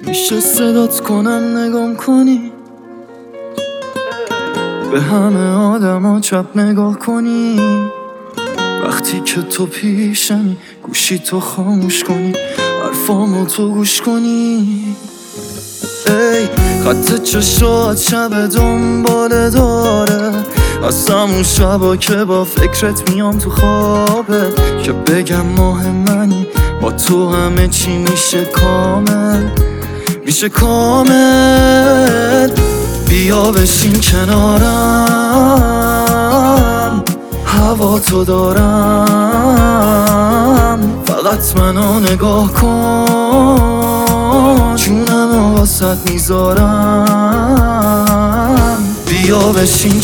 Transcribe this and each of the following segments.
میشه صدات کنم نگام کنی، به همه آدما چپ نگاه کنی. وقتی که تو پیشمی گوشی تو خاموش کنی، حرفامو تو گوش کنی. ای خط چشات شب دنباله داره، از همون شبا که با فکرت میام تو خوابت، که بگم ماه منی با تو همه چی میشه کامل، میشه کامل. بیا بشین کنارم، هوا تو دارم، فقط منو نگاه کن، جونم واسط میذارم. بیا بشین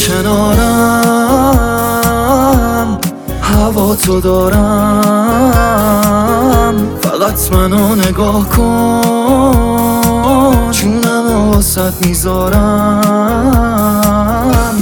کنارم، هوا تو دارم، فقط منو نگاه کن، جونم واسط میذارم.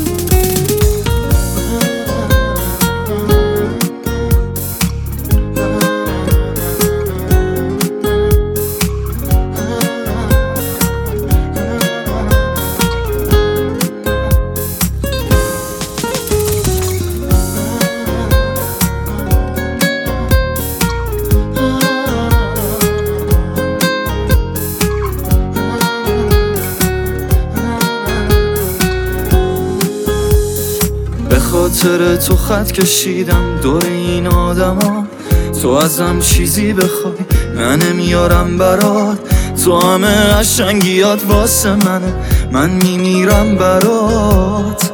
به خاطر تو خط کشیدم دور این آدما، تو ازم چیزی بخوای من نمیارم برات، تو همه قشنگیات واسه منه، من میمیرم برات.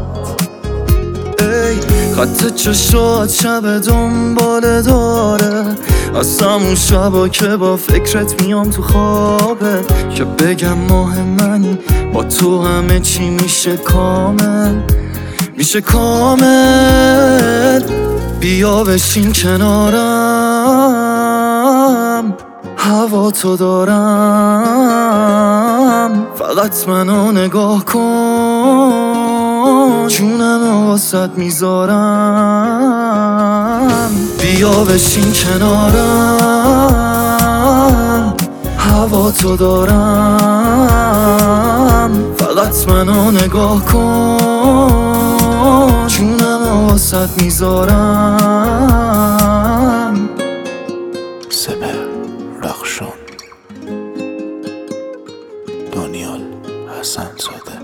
ای خط چشات شب دنباله داره، از همون شبا که با فکرت میام تو خوابت، که بگم ماه منی با تو همه چی میشه کامل، میشه کامل. بیا بشین کنارم، هوا تو دارم، فقط منو نگاه کن، جونم واسط میذارم. بیا بشین کنارم، هوا تو دارم، فقط منو نگاه کن، جونم واسط میذارم. سپر رخشان، دانیال حسن زاده.